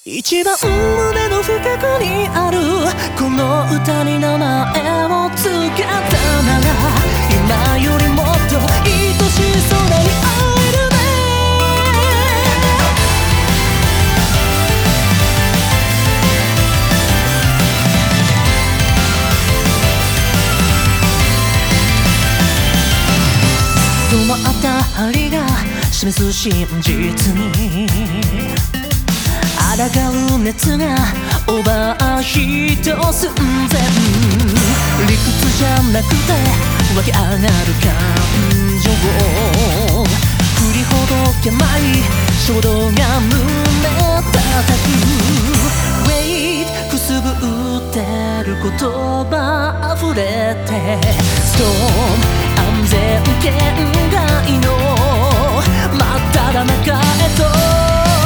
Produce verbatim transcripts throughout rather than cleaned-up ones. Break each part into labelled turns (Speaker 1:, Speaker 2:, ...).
Speaker 1: 一番胸の深くにあるこの歌に名前を付けたなら今よりもっと愛しそうに会えるね。止まった針が示す真実に抗う熱がオーバーヒート寸前、理屈じゃなくて湧き上がる感情を振りほどけない衝動が胸叩く Wait くすぶってる言葉溢れて Storm 安全圏外の真っ只中へと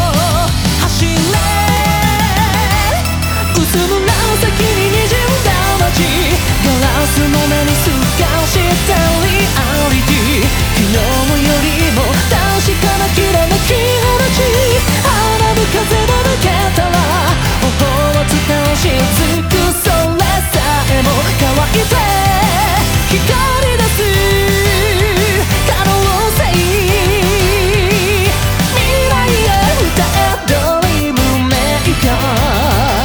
Speaker 1: 薄紫に滲んだ街ガラスの目に透かしたリアリティ昨日よりも確かなきらめき放ち花ぶ風が抜けたら頬を伝うしつくそれさえも乾いて光り出す可能性未来へ歌えドリームメーカー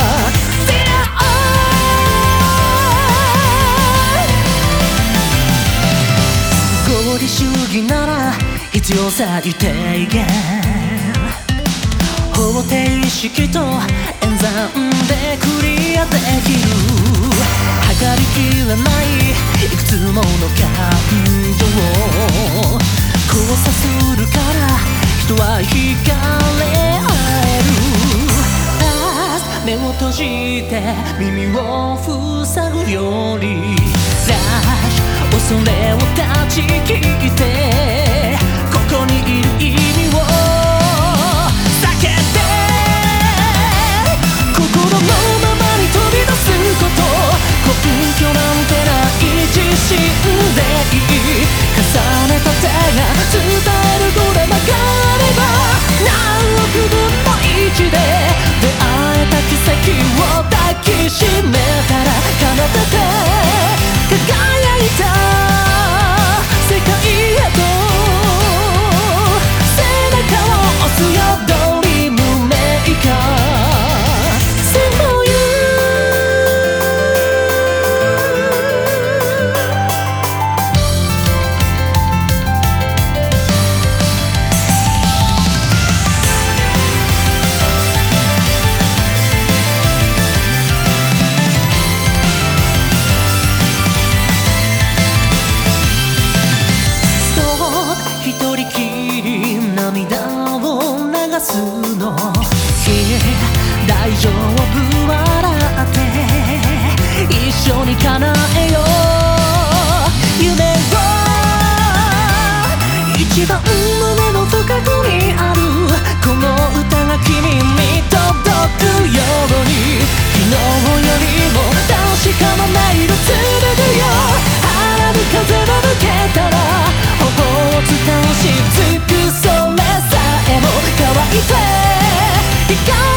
Speaker 1: 主義なら必要最低限方程式と演算でクリアできる測りきれないいくつもの感情を交差するから人は惹かれ合える Past 目を閉じて耳を塞ぐより Flash 恐れを断ち切ってここにいる意味を避けて心のままに飛び出すこと根拠なんてない自信でいい重ねた手が伝えるこれ曲がれば何億分の一で出会えた奇跡を抱きしめたら奏でて輝いた世界へと背中を押すよドリームメーカー Sing for you 一人きり涙を流すの大丈夫笑って一緒に叶えよう夢を一番胸の深くにあるこの歌が君に届くように昨日よりも確かな音色紡ぐよ花火風が抜けたら頬を伝うしつくそれさえも乾いて光